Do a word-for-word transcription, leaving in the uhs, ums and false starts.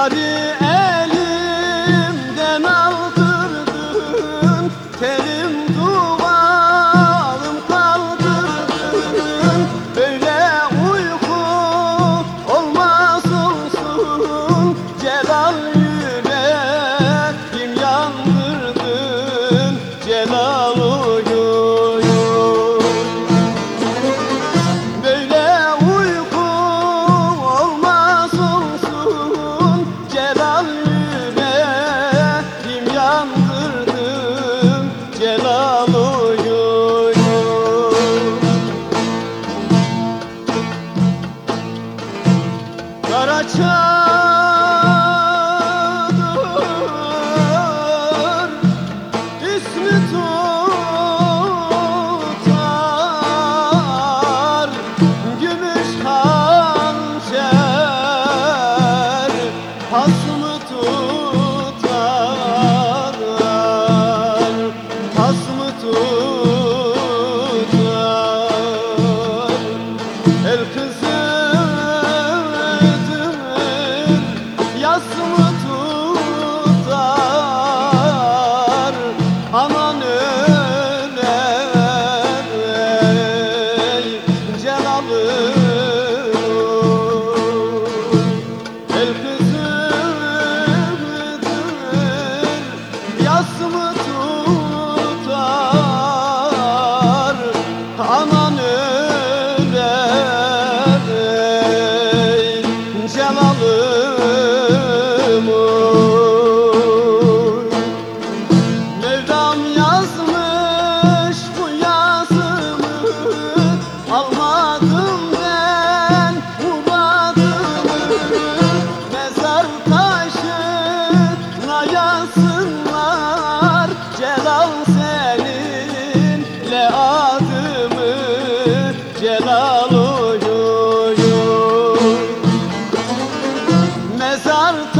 Yari elimden aldırdın, terim duvarım kaldırdın. Böyle uyku olmaz olsun, Celal yüreğim yandırdın, Celal uyuyor. Böyle uyku olmaz olsun, Celal yüreğim yandırdın, Celal uyuyor. Kara çadır ismi tutar, gümüş hançer hasmı tutar, hasmı tutar. El kızıdır, yas mı tutar, anan öler ey Celal'ım. El kızıdır, yas mı tutar, anan öler ey Celal'ım. Mevlam yazmış bu yazımı, almadım ben muradımı. Mezar taşına yazsınlar, Celal seninle adımı, Celal uyuyor. Mezar